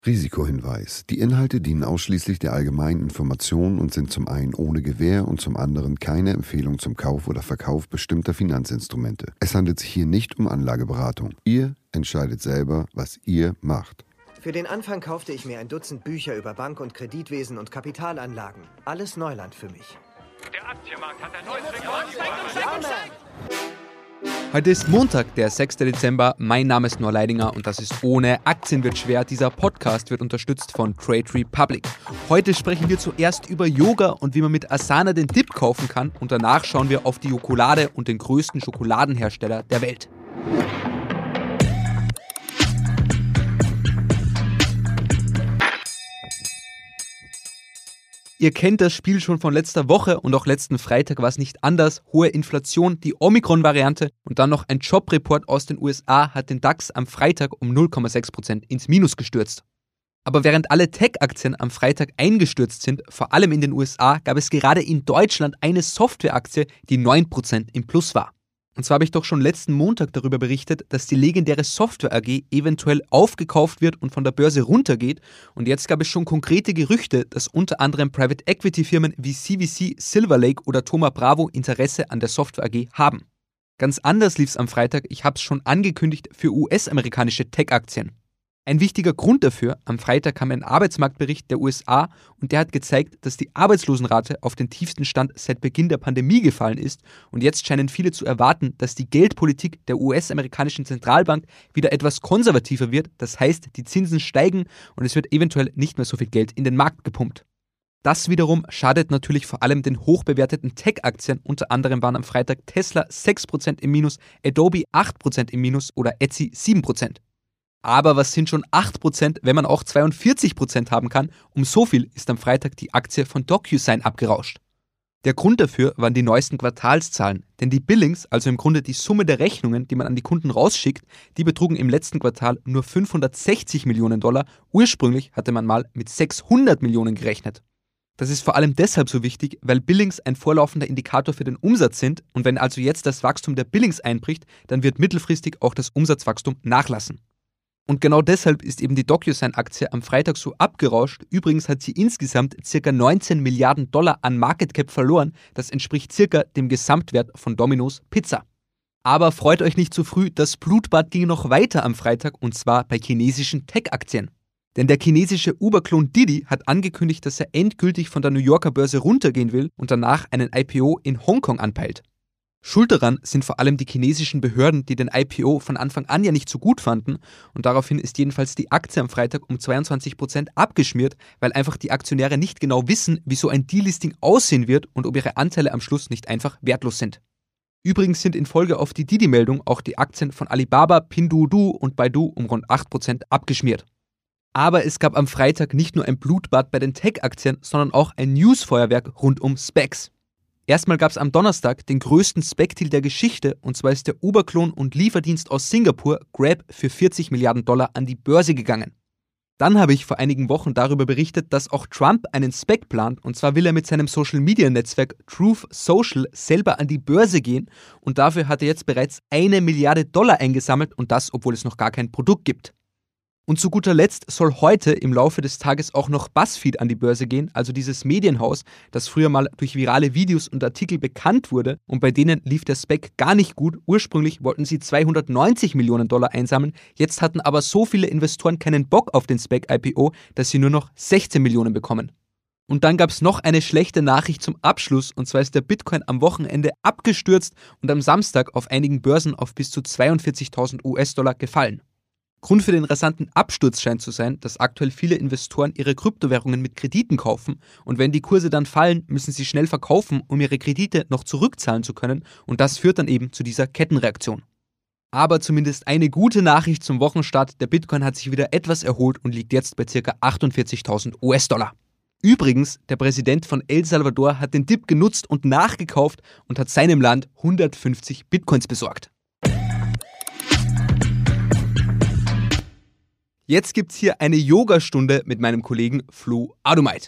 Risikohinweis: Die Inhalte dienen ausschließlich der allgemeinen Information und sind zum einen ohne Gewähr und zum anderen keine Empfehlung zum Kauf oder Verkauf bestimmter Finanzinstrumente. Es handelt sich hier nicht um Anlageberatung. Ihr entscheidet selber, was ihr macht. Für den Anfang kaufte ich mir ein Dutzend Bücher über Bank- und Kreditwesen und Kapitalanlagen. Alles Neuland für mich. Der Aktienmarkt hat ein neues Rekord. Heute ist Montag, der 6. Dezember. Mein Name ist Noah Leidinger und das ist ohne Aktien wird schwer. Dieser Podcast wird unterstützt von Trade Republic. Heute sprechen wir zuerst über Yoga und wie man mit Asana den Dip kaufen kann und danach schauen wir auf die Jokolade und den größten Schokoladenhersteller der Welt. Ihr kennt das Spiel schon von letzter Woche und auch letzten Freitag war es nicht anders. Hohe Inflation, die Omikron-Variante und dann noch ein Jobreport aus den USA hat den DAX am Freitag um 0,6% ins Minus gestürzt. Aber während alle Tech-Aktien am Freitag eingestürzt sind, vor allem in den USA, gab es gerade in Deutschland eine Software-Aktie, die 9% im Plus war. Und zwar habe ich doch schon letzten Montag darüber berichtet, dass die legendäre Software AG eventuell aufgekauft wird und von der Börse runtergeht. Und jetzt gab es schon konkrete Gerüchte, dass unter anderem Private Equity Firmen wie CVC, Silver Lake oder Thoma Bravo Interesse an der Software AG haben. Ganz anders lief es am Freitag, ich habe es schon angekündigt, für US-amerikanische Tech-Aktien. Ein wichtiger Grund dafür: Am Freitag kam ein Arbeitsmarktbericht der USA und der hat gezeigt, dass die Arbeitslosenrate auf den tiefsten Stand seit Beginn der Pandemie gefallen ist und jetzt scheinen viele zu erwarten, dass die Geldpolitik der US-amerikanischen Zentralbank wieder etwas konservativer wird, das heißt, die Zinsen steigen und es wird eventuell nicht mehr so viel Geld in den Markt gepumpt. Das wiederum schadet natürlich vor allem den hochbewerteten Tech-Aktien, unter anderem waren am Freitag Tesla 6% im Minus, Adobe 8% im Minus oder Etsy 7%. Aber was sind schon 8%, wenn man auch 42% haben kann? Um so viel ist am Freitag die Aktie von DocuSign abgerauscht. Der Grund dafür waren die neuesten Quartalszahlen, denn die Billings, also im Grunde die Summe der Rechnungen, die man an die Kunden rausschickt, die betrugen im letzten Quartal nur $560 Millionen. Ursprünglich hatte man mal mit 600 Millionen gerechnet. Das ist vor allem deshalb so wichtig, weil Billings ein vorlaufender Indikator für den Umsatz sind und wenn also jetzt das Wachstum der Billings einbricht, dann wird mittelfristig auch das Umsatzwachstum nachlassen. Und genau deshalb ist eben die DocuSign-Aktie am Freitag so abgerauscht. Übrigens hat sie insgesamt ca. $19 Milliarden an Market Cap verloren. Das entspricht circa dem Gesamtwert von Domino's Pizza. Aber freut euch nicht zu früh, das Blutbad ging noch weiter am Freitag und zwar bei chinesischen Tech-Aktien. Denn der chinesische Uber-Klon Didi hat angekündigt, dass er endgültig von der New Yorker Börse runtergehen will und danach einen IPO in Hongkong anpeilt. Schuld daran sind vor allem die chinesischen Behörden, die den IPO von Anfang an ja nicht so gut fanden und daraufhin ist jedenfalls die Aktie am Freitag um 22% abgeschmiert, weil einfach die Aktionäre nicht genau wissen, wie so ein Delisting aussehen wird und ob ihre Anteile am Schluss nicht einfach wertlos sind. Übrigens sind in Folge auf die Didi-Meldung auch die Aktien von Alibaba, Pinduoduo und Baidu um rund 8% abgeschmiert. Aber es gab am Freitag nicht nur ein Blutbad bei den Tech-Aktien, sondern auch ein Newsfeuerwerk rund um Specs. Erstmal gab es am Donnerstag den größten Spec-Deal der Geschichte und zwar ist der Uber-Klon und Lieferdienst aus Singapur, Grab, für $40 Milliarden an die Börse gegangen. Dann habe ich vor einigen Wochen darüber berichtet, dass auch Trump einen Spec plant und zwar will er mit seinem Social-Media-Netzwerk Truth Social selber an die Börse gehen und dafür hat er jetzt bereits $1 Milliarde eingesammelt und das, obwohl es noch gar kein Produkt gibt. Und zu guter Letzt soll heute im Laufe des Tages auch noch BuzzFeed an die Börse gehen, also dieses Medienhaus, das früher mal durch virale Videos und Artikel bekannt wurde und bei denen lief der Spec gar nicht gut. Ursprünglich wollten sie $290 Millionen einsammeln, jetzt hatten aber so viele Investoren keinen Bock auf den Spec-IPO, dass sie nur noch 16 Millionen bekommen. Und dann gab es noch eine schlechte Nachricht zum Abschluss und zwar ist der Bitcoin am Wochenende abgestürzt und am Samstag auf einigen Börsen auf bis zu $42.000 gefallen. Grund für den rasanten Absturz scheint zu sein, dass aktuell viele Investoren ihre Kryptowährungen mit Krediten kaufen und wenn die Kurse dann fallen, müssen sie schnell verkaufen, um ihre Kredite noch zurückzahlen zu können und das führt dann eben zu dieser Kettenreaktion. Aber zumindest eine gute Nachricht zum Wochenstart, der Bitcoin hat sich wieder etwas erholt und liegt jetzt bei ca. $48.000. Übrigens, der Präsident von El Salvador hat den Dip genutzt und nachgekauft und hat seinem Land 150 Bitcoins besorgt. Jetzt gibt's hier eine Yogastunde mit meinem Kollegen Flo Adomait.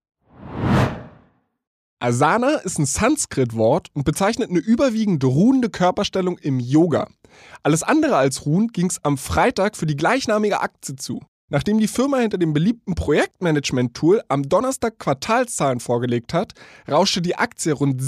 Asana ist ein Sanskrit-Wort und bezeichnet eine überwiegend ruhende Körperstellung im Yoga. Alles andere als ruhend ging's am Freitag für die gleichnamige Aktie zu. Nachdem die Firma hinter dem beliebten Projektmanagement-Tool am Donnerstag Quartalszahlen vorgelegt hat, rauschte die Aktie rund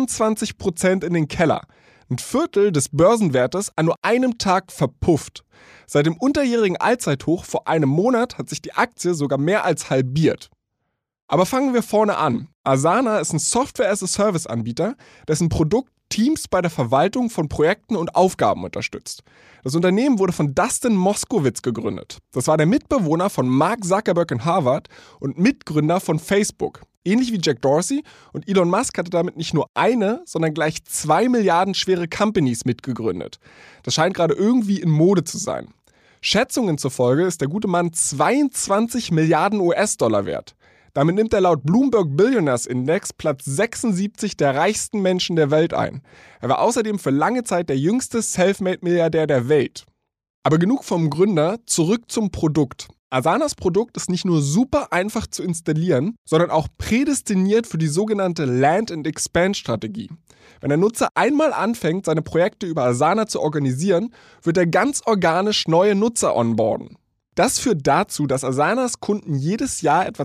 26% in den Keller. Ein Viertel des Börsenwertes an nur einem Tag verpufft. Seit dem unterjährigen Allzeithoch vor einem Monat hat sich die Aktie sogar mehr als halbiert. Aber fangen wir vorne an. Asana ist ein Software-as-a-Service-Anbieter, dessen Produkt Teams bei der Verwaltung von Projekten und Aufgaben unterstützt. Das Unternehmen wurde von Dustin Moskovitz gegründet. Das war der Mitbewohner von Mark Zuckerberg in Harvard und Mitgründer von Facebook. Ähnlich wie Jack Dorsey, und Elon Musk hatte damit nicht nur eine, sondern gleich 2 Milliarden schwere Companies mitgegründet. Das scheint gerade irgendwie in Mode zu sein. Schätzungen zufolge ist der gute Mann 22 Milliarden US-Dollar wert. Damit nimmt er laut Bloomberg Billionaires Index Platz 76 der reichsten Menschen der Welt ein. Er war außerdem für lange Zeit der jüngste Selfmade-Milliardär der Welt. Aber genug vom Gründer, zurück zum Produkt. Asanas Produkt ist nicht nur super einfach zu installieren, sondern auch prädestiniert für die sogenannte Land-and-Expand-Strategie. Wenn der Nutzer einmal anfängt, seine Projekte über Asana zu organisieren, wird er ganz organisch neue Nutzer onboarden. Das führt dazu, dass Asanas Kunden jedes Jahr etwa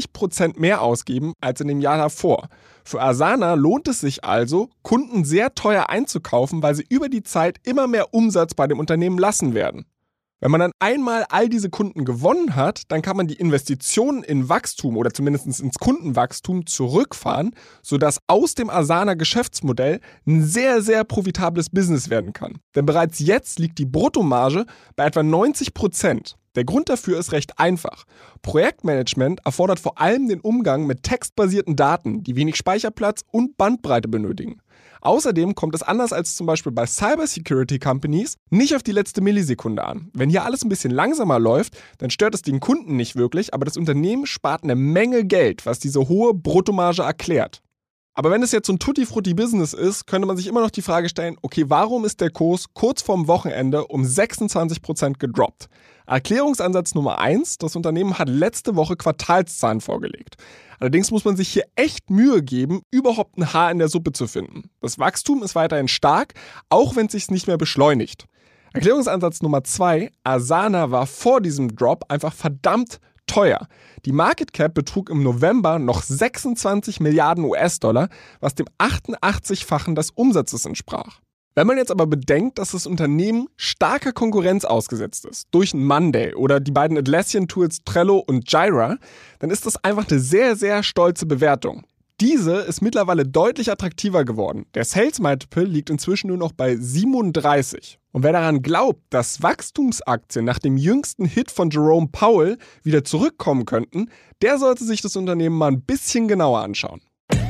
20% mehr ausgeben als in dem Jahr davor. Für Asana lohnt es sich also, Kunden sehr teuer einzukaufen, weil sie über die Zeit immer mehr Umsatz bei dem Unternehmen lassen werden. Wenn man dann einmal all diese Kunden gewonnen hat, dann kann man die Investitionen in Wachstum oder zumindest ins Kundenwachstum zurückfahren, sodass aus dem Asana-Geschäftsmodell ein sehr, sehr profitables Business werden kann. Denn bereits jetzt liegt die Bruttomarge bei etwa 90%. Der Grund dafür ist recht einfach. Projektmanagement erfordert vor allem den Umgang mit textbasierten Daten, die wenig Speicherplatz und Bandbreite benötigen. Außerdem kommt es anders als zum Beispiel bei Cybersecurity Companies nicht auf die letzte Millisekunde an. Wenn hier alles ein bisschen langsamer läuft, dann stört es den Kunden nicht wirklich, aber das Unternehmen spart eine Menge Geld, was diese hohe Bruttomarge erklärt. Aber wenn es jetzt so ein Tutti-Frutti-Business ist, könnte man sich immer noch die Frage stellen, okay, warum ist der Kurs kurz vorm Wochenende um 26% gedroppt? Erklärungsansatz Nummer 1, das Unternehmen hat letzte Woche Quartalszahlen vorgelegt. Allerdings muss man sich hier echt Mühe geben, überhaupt ein Haar in der Suppe zu finden. Das Wachstum ist weiterhin stark, auch wenn es sich nicht mehr beschleunigt. Erklärungsansatz Nummer 2, Asana war vor diesem Drop einfach verdammt teuer. Die Market Cap betrug im November noch 26 Milliarden US-Dollar, was dem 88-fachen des Umsatzes entsprach. Wenn man jetzt aber bedenkt, dass das Unternehmen starker Konkurrenz ausgesetzt ist, durch ein Monday oder die beiden Atlassian-Tools Trello und Jira, dann ist das einfach eine sehr, sehr stolze Bewertung. Diese ist mittlerweile deutlich attraktiver geworden. Der Sales Multiple liegt inzwischen nur noch bei 37. Und wer daran glaubt, dass Wachstumsaktien nach dem jüngsten Hit von Jerome Powell wieder zurückkommen könnten, der sollte sich das Unternehmen mal ein bisschen genauer anschauen.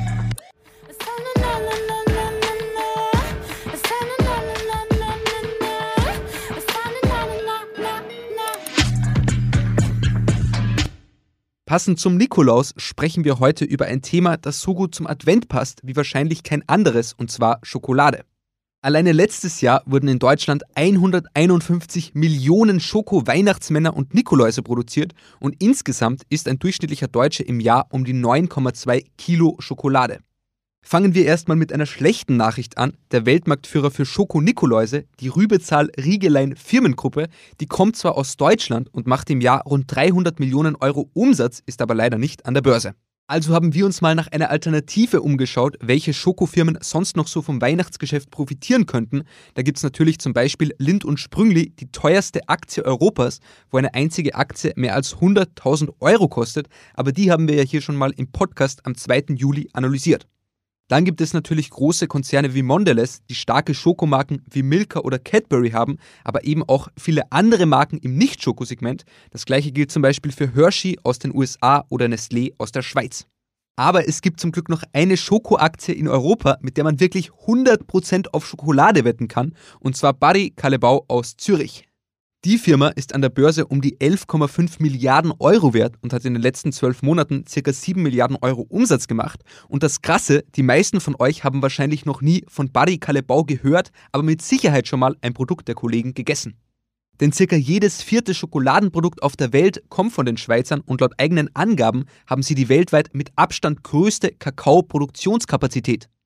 Passend zum Nikolaus sprechen wir heute über ein Thema, das so gut zum Advent passt wie wahrscheinlich kein anderes, und zwar Schokolade. Alleine letztes Jahr wurden in Deutschland 151 Millionen Schoko-Weihnachtsmänner und Nikoläuse produziert und insgesamt isst ein durchschnittlicher Deutsche im Jahr um die 9,2 Kilo Schokolade. Fangen wir erstmal mit einer schlechten Nachricht an. Der Weltmarktführer für Schoko-Nikoläuse, die Rübezahl-Riegelein Firmengruppe, die kommt zwar aus Deutschland und macht im Jahr rund 300 Millionen Euro Umsatz, ist aber leider nicht an der Börse. Also haben wir uns mal nach einer Alternative umgeschaut, welche Schokofirmen sonst noch so vom Weihnachtsgeschäft profitieren könnten. Da gibt es natürlich zum Beispiel Lindt & Sprüngli, die teuerste Aktie Europas, wo eine einzige Aktie mehr als 100.000 Euro kostet, aber die haben wir ja hier schon mal im Podcast am 2. Juli analysiert. Dann gibt es natürlich große Konzerne wie Mondelez, die starke Schokomarken wie Milka oder Cadbury haben, aber eben auch viele andere Marken im Nicht-Schokosegment. Das gleiche gilt zum Beispiel für Hershey aus den USA oder Nestlé aus der Schweiz. Aber es gibt zum Glück noch eine Schokoaktie in Europa, mit der man wirklich 100% auf Schokolade wetten kann, und zwar Barry Callebaut aus Zürich. Die Firma ist an der Börse um die 11,5 Milliarden Euro wert und hat in den letzten 12 Monaten ca. 7 Milliarden Euro Umsatz gemacht. Und das Krasse, die meisten von euch haben wahrscheinlich noch nie von Barry Callebaut gehört, aber mit Sicherheit schon mal ein Produkt der Kollegen gegessen. Denn ca. jedes 4. Schokoladenprodukt auf der Welt kommt von den Schweizern und laut eigenen Angaben haben sie die weltweit mit Abstand größte Kakaoproduktionskapazität.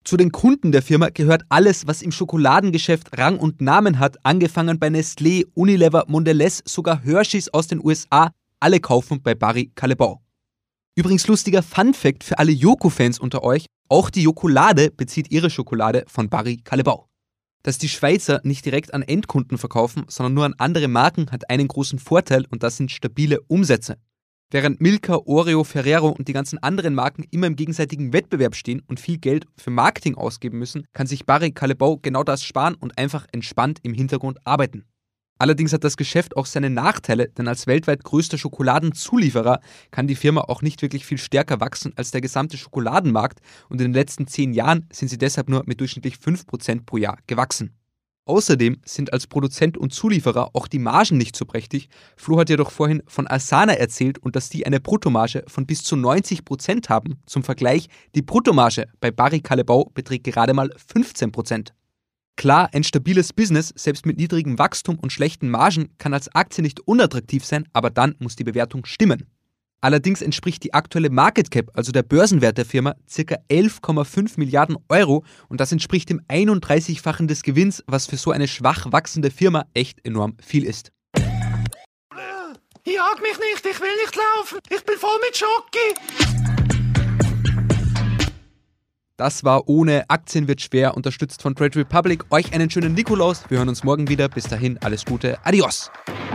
Zu den Kunden der Firma gehört alles, was im Schokoladengeschäft Rang und Namen hat, angefangen bei Nestlé, Unilever, Mondelez, sogar Hershey's aus den USA. Alle kaufen bei Barry Callebaut. Übrigens lustiger Funfact für alle Joko-Fans unter euch, auch die Jokolade bezieht ihre Schokolade von Barry Callebaut. Dass die Schweizer nicht direkt an Endkunden verkaufen, sondern nur an andere Marken, hat einen großen Vorteil und das sind stabile Umsätze. Während Milka, Oreo, Ferrero und die ganzen anderen Marken immer im gegenseitigen Wettbewerb stehen und viel Geld für Marketing ausgeben müssen, kann sich Barry Callebaut genau das sparen und einfach entspannt im Hintergrund arbeiten. Allerdings hat das Geschäft auch seine Nachteile, denn als weltweit größter Schokoladenzulieferer kann die Firma auch nicht wirklich viel stärker wachsen als der gesamte Schokoladenmarkt und in den letzten 10 Jahren sind sie deshalb nur mit durchschnittlich 5% pro Jahr gewachsen. Außerdem sind als Produzent und Zulieferer auch die Margen nicht so prächtig. Flo hat ja doch vorhin von Asana erzählt und dass die eine Bruttomarge von bis zu 90% haben. Zum Vergleich, die Bruttomarge bei Barry Callebaut beträgt gerade mal 15%. Klar, ein stabiles Business, selbst mit niedrigem Wachstum und schlechten Margen, kann als Aktie nicht unattraktiv sein, aber dann muss die Bewertung stimmen. Allerdings entspricht die aktuelle Market Cap, also der Börsenwert der Firma, ca. 11,5 Milliarden Euro und das entspricht dem 31-fachen des Gewinns, was für so eine schwach wachsende Firma echt enorm viel ist. Jag mich nicht, ich will nicht laufen, ich bin voll mit Schoki. Das war ohne Aktien wird schwer, unterstützt von Trade Republic. Euch einen schönen Nikolaus, wir hören uns morgen wieder. Bis dahin, alles Gute, adios.